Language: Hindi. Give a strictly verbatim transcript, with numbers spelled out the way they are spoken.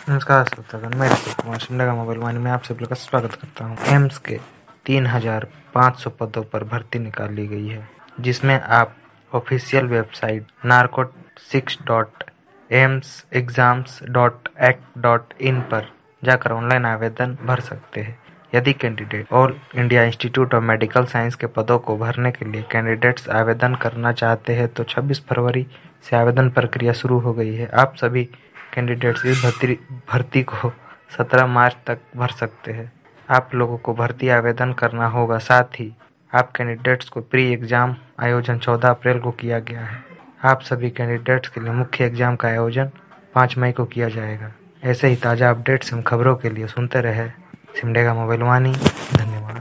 नमस्कार श्रोतागण, मैं ऋतिक कुमार शिमला मोबाइल वाणी में आप सभी का स्वागत करता हूं। एम्स के तीन हज़ार पाँच सौ पदों पर भर्ती निकाली गई है, जिसमें आप official website narcotics dot AIIMS exams dot act dot in पर जाकर ऑनलाइन आवेदन भर सकते हैं। यदि candidate All India Institute of Medical Science के पदों को भरने के लिए कैंडिडेट्स आवेदन करना चाहते हैं तो छब्बीस फरवरी से आवेदन प्रक्रिया शुरू हो गई है। आप सभी कैंडिडेट्स इस भर्ती भर्ती को सत्रह मार्च तक भर सकते हैं। आप लोगों को भर्ती आवेदन करना होगा। साथ ही आप कैंडिडेट्स को प्री एग्जाम आयोजन चौदह अप्रैल को किया गया है। आप सभी कैंडिडेट्स के लिए मुख्य एग्जाम का आयोजन पाँच मई को किया जाएगा। ऐसे ही ताज़ा अपडेट्स एवं खबरों के लिए सुनते रहे सिमडेगा मोबाइल वाणी। धन्यवाद।